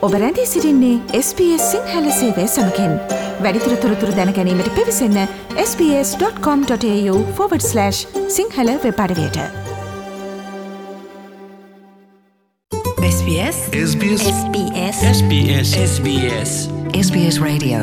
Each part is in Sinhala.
ඔබ රැඳී සිටින්නේ SBS සිංහල සේවය සමගින්. වැඩිදුර තොරතුරු දැන ගැනීමට පිවිසන්න sbs.com.au/සිංහල වෙබ් අඩවියට. SBS SBS SBS SBS SBS SBS Radio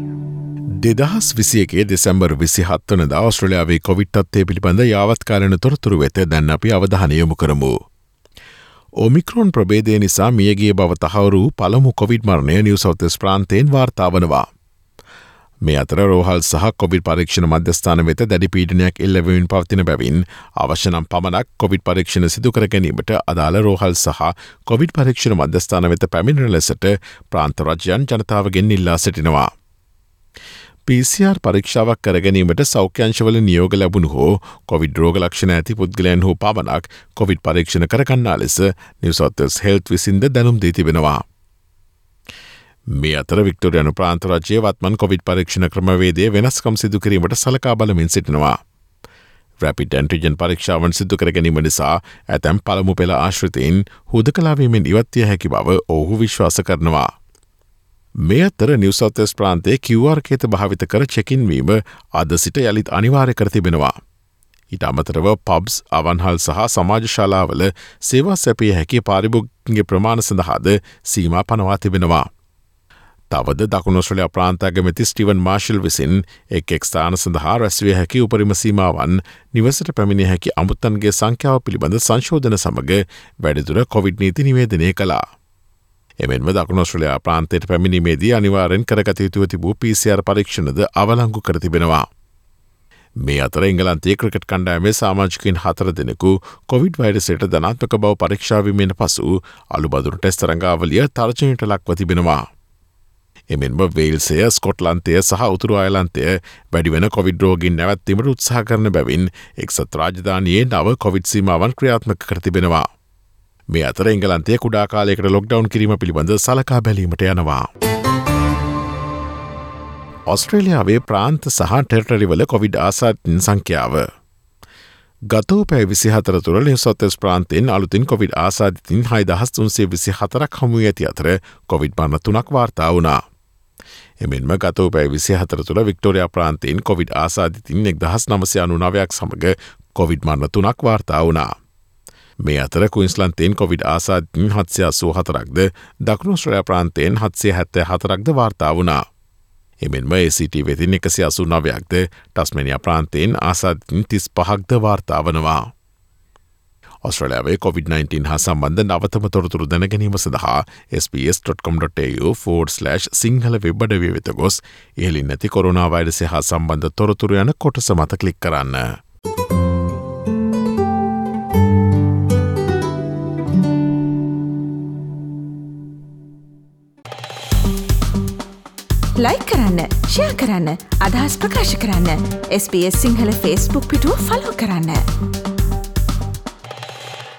2021 December 27 වනදා ඕස්ට්‍රේලියාවේ කොවිඩ් තත්ත්වය පිළිබඳ යාවත්කාලීන තොරතුරු වෙත දැන් අපි අවධානය යොමු කරමු. ඔමික්‍රෝන් ප්‍රභේදය නිසා මියගිය බව තහවුරු පළමු කොවිඩ් මරණය නිව් සවුත් වෙල්ස් ප්‍රාන්තයෙන් වාර්තා වනවා. මේ අතර රෝහල් සහ කොවිඩ් පරීක්ෂණ මධ්‍යස්ථාන වෙත දැඩි පීඩනයක් එල්ල වෙමින් පවතින බැවින් අවශ්‍ය නම් පමණක් කොවිඩ් පරීක්ෂණ සිදු කර ගැනීමට අදාළ රෝහල් සහ කොවිඩ් පරීක්ෂණ මධ්‍යස්ථාන වෙත පැමිණෙන ලෙසට ප්‍රාන්ත රජයන් ජනතාවගෙන් ඉල්ලා සිටිනවා. PCR පරීක්ෂාවක් කර ගැනීමට සෞඛ්‍යංශවල නියෝග ලැබුණු හෝ කොවිඩ් රෝග ලක්ෂණ ඇති පුද්ගලයන් හෝ පමණක් කොවිඩ් පරීක්ෂණ කරගන්නා ලෙස නිව් සවුත් වෙල්ස් හෙල්ත් විසින්ද දැනුම් දී තිබෙනවා. මේ අතර වික්ටෝරියානු ප්‍රාන්ත රජයේ වත්මන් කොවිඩ් පරීක්ෂණ ක්‍රමවේදය වෙනස්කම් සිදු කිරීමට සලකා බලමින් සිටිනවා. රැපිඩ් ඇන්ටිජන් පරීක්ෂාවන් සිදු කර ගැනීම නිසා ඇතැම් පළමු පෙළ ආශ්‍රිතයින් හුදකලාවීමෙන් ඉවත්විය හැකි බව ඔවුහු විශ්වාස කරනවා. මේ අතර නිව් සවුත් වෙල්ස් ප්‍රාන්තයේ QR කේත භාවිත කර චෙකින් වීම අද සිට යළිත් අනිවාර්ය කර තිබෙනවා. ඊට අමතරව පබ්ස්, අවන්හල් සහ සමාජශාලාවල සේවා සැපිය හැකි පාරිභෝගිකගේ ප්‍රමාණ සඳහාද සීමා පනවා තිබෙනවා. තවද දකුණු ඔස්ට්‍රේලියා ප්‍රාන්ත අගමැති ස්ටීවන් මාර්ෂල් විසින් එක් ස්ථාන සඳහා රැස්විය හැකි උපරිම සීමාවන් නිවසට පැමිණිය හැකි අමුත්තන්ගේ සංඛ්‍යාව පිළිබඳ සංශෝධන සමග වැඩිදුර කොවිඩ් නීති නිවේදනය කළා. එමෙන්ම දකුණු ඔස්ට්‍රේලියා ප්‍රාන්තයට පැමිණීමේදී අනිවාර්යෙන් කරගත යුතුව තිබූ PCR පරීක්ෂණද අවලංගු කර තිබෙනවා. මේ අතර එංගලන්තයේ ක්‍රිකට් කණ්ඩායමේ සමාජිකයින් 4 දෙනෙකු කොවිඩ් වෛරසයට ධනාත්මක බව පරීක්ෂා වීමෙන් පසු අලුබදුරු ටෙස්ට් තරඟාවලිය තර්ජනයට ලක්ව තිබෙනවා. එමෙන්ම වේල්සය, ස්කොට්ලන්තය සහ උතුරු අයර්ලන්තය වැඩිවෙන කොවිඩ් රෝගීන් නැවැත්වීමට උත්සාහ කරන බැවින් එක්සත් රාජධානියේ නව කොවිඩ් සීමාවන් ක්‍රියාත්මක කර තිබෙනවා. මේ අතර එංගලන්තයේ කුඩා කාලයකට ලොක්ඩවුන් කිරීම පිළිබඳ සලකා බැලීමට යනවා. ඔස්ට්‍රේලියාවේ ප්‍රාන්ත සහ ටෙරිටරිවල කොවිඩ් ආසාදිතයින් සංඛ්‍යාව ගත වූ පැය 24 තුළ නිව් සවුත් වෙල්ස් ප්‍රාන්තයෙන් අලුතින් කොවිඩ් ආසාදිතයින් 6324ක් හමු වී ඇති අතර කොවිඩ් මරණ 3ක් වාර්තා වුණා. එමෙන්ම ගත වූ පැය 24 තුළ වික්ටෝරියා ප්‍රාන්තයෙන් කොවිඩ් ආසාදිතයින් 1999ක් සමග කොවිඩ් මරණ 3ක් වාර්තා වුණා. මේ අතර කුයින්ස්ලන්තයෙන් කොවිඩ් ආසාදිතයින් 784ක්ද දකුණු ඔස්ට්‍රේලියා ප්‍රාන්තයෙන් 774ක්ද වාර්තා වුණා. එමෙන්ම ACT වෙතින් 189ක්ද ටස්මේනියා ප්‍රාන්තයෙන් ආසාදිතයින් 35ක්ද වාර්තා වනවා. ඔස්ට්‍රේලියාවේ COVID-19 හා සම්බන්ධ නවතම තොරතුරු දැන ගැනීම සඳහා sbs.com.au/සිංහල වෙබ් අඩවිය වෙත ගොස් ඉහළින් නැති කොරෝනා වෛරසය හා සම්බන්ධ තොරතුරු යන කොටස මත ක්ලික් කරන්න. ලයික් කරන්න, ෂෙයා කරන්න, අදහස් ප්‍රකාශ කරන්න. SBS සිංහල Facebook පිටුව ෆලෝ කරන්න.